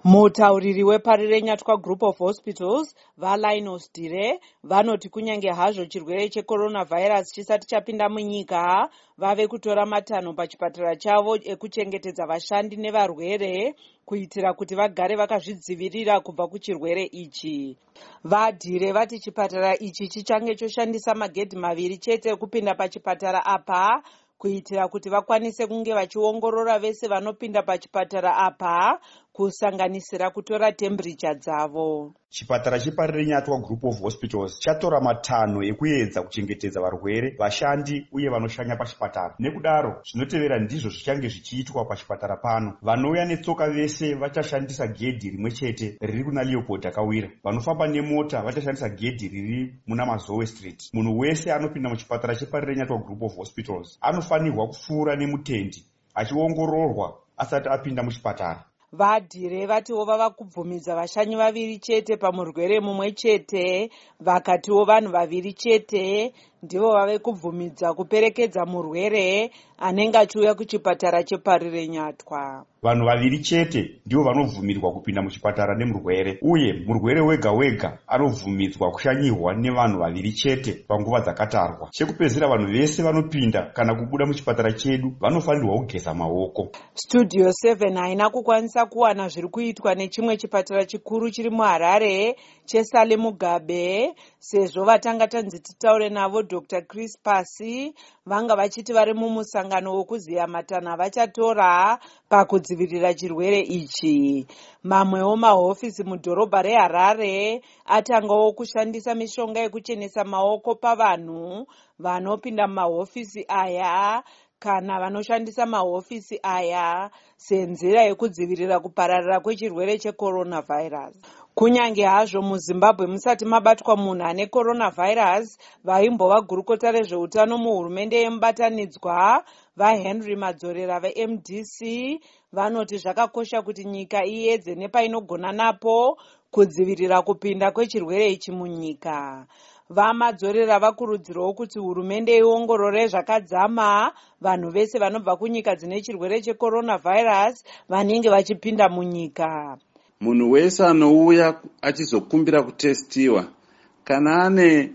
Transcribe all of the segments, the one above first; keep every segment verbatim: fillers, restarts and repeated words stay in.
Mutauriri weParirenyatwa Group of Hospitals vaLinus Dire vanoti kunyange hazvo chirwere checoronavirus chisati chapinda munyika, vave kutora matanho pachipatara chavo ekuchengetedza vashandi nevarwere kuitira kuti vagare vakazvidzivirira kubva kuchirwere ichi. VaDire vati chipatara ichi chichange choshandisa magedhi maviri chete ekupinda pachipatara apa kuitira kuti vakwanise kunge vachiongorora vese vanopinda pachipatara apa, kusanganisira kutora temperature dzavo. Chipatara cheParirenyatwa Group of Hospitals chatora matanho ekuedza kuchengetedza varwere, vashandi uye vanoshanya pachipatara. Nekudaro zvinotevera ndizvo zvichange zvichiitwa pachipatara pano. Vanouya netsoka vese vachashandisa gedhi rimwe chete riri kuna Leopold Akawira. Vanofamba nemota vachashandisa gedhi riri muna Mazowe Street. Munhu wese anopinda muchipatara cheParirenyatwa Group of Hospitals anofanirwa kupfuura nemutendi achiongororwa asati apinda muchipatara. VaDire vatiwo vava kubvumidza vashanyi vaviri chete pamurwere mumwe chete, vakatiwo vanhu vaviri chete ndivo vave kubvumidza kuperekedza murwere anenge achiuya kuchipatara cheParirenyatwa. Vanhu vaviri chete ndivo vanobvumirwa kupinda muchipatara nemurwere, uye murwere wega wega anobvumidzwa kushanyirwa nevanhu vaviri chete panguva dzakatarwa. Chekupedzisira, vanhu vese vanopinda kana kubuda muchipatara chedu vanofanirwa kugeza maoko. Studio seven haina kukwanisa kuwana zviri kuitwa nechimwe chipatara chikuru chiri muHarare cheSale Mugabe, sezvo vatanga tanzi titaure navo Doctor Chris Pasi vanga vachiti vari mumusangano wokuziya matanho avachatora pakudzivirira chirwere ichi. Mamwewo mahofisi mudhorobha reHarare atangawo kushandisa mishonga yekuchenesa maoko pavanhu vanopinda mumahofisi aya kana vanoshandisa mahofisi aya senzira yekudzivirira kupararira kwechirwere checoronavirus. Kunyange hazvo muZimbabwe musati mabatwa munhu ane coronavirus, vaimbova gurukota rezveutano muhurumende yemubatanidzwa vaHenry Madzorera veM D C vanoti zvakakosha kuti nyika iedze nepainogona napo kudzivirira kupinda kwechirwere ichi munyika. VaMadzorera vakurudzirawo kuti hurumende iongorore zvakadzama vanhu vese vanobva kunyika dzine chirwere checoronavirus vanenge vachipinda munyika. Munhu wese anouya achizokumbira kutestiwa kana ane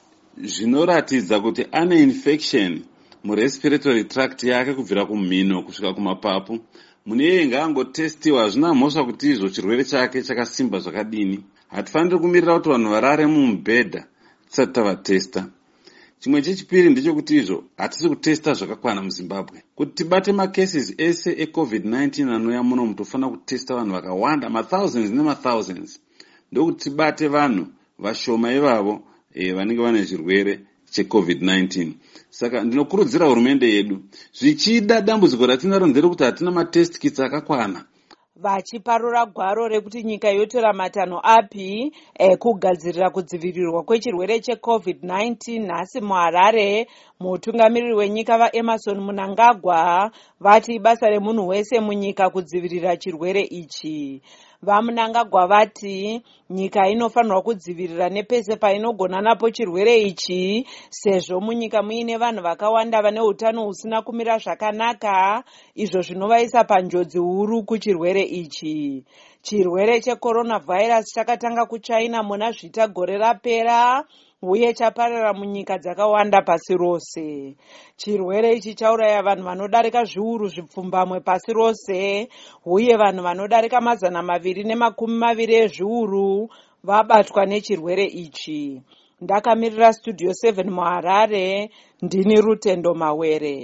zvinoratidza kuti ane infection murespiratory tract yake kubvira kumhino kusvika kumapapu, munhu iyeye ngaangotestiwa. Hazvina mhosva kuti izvo chirwere chake chakasimba zvakadini. Hatifaniri kumirira kuti vanhu varare mumubhedha tisati tavatesta. Chimwe chechipiri ndechekuti izvo hatisi kutesta zvakakwana muZimbabwe. Kuti tibate macases ese ecovid nineteen anouya muno mutofanira kutesta vanhu vakawanda, mathousands nemathousands, ndokuti tibate vanhu vashoma ivavo e, vanenge vane zvirwere checovid nineteen. Saka ndinokurudzira hurumende yedu, zvichida dambudziko ratinaro nderekuti hatina matest kits akakwana. Vachiparura gwaro rekuti nyika yotora matanho api ekugadzirira kudzivirirwa kwechirwere checovid nineteen nhasi muHarare, mutungamiriri wenyika vaEmmerson Mnangagwa vati ibasa remunhu wese munyika kudzivirira chirwere ichi. VaMnangagwa vati nyika inofanirwa kudzivirira nepese painogona napo chirwere ichi, sezvo munyika muine vanhu vakawanda vane utano husina kumira zvakanaka, izvo zvinovaisa panjodzi huru kuchirwere ichi. Chirwere checoronavirus chakatanga kuChina muna zvita gore rapera uye chaparara munyika dzakawanda pasi rose. Chirwere ichi chauraya vanhu vanodarika zviuru zvipfumbamwe pasi rose, uye vanhu vanodarika mazana maviri nemakumi maviri ezviuru vabatwa nechirwere ichi. Ndakamirira Studio seven muHarare, ndini Rutendo Mawere.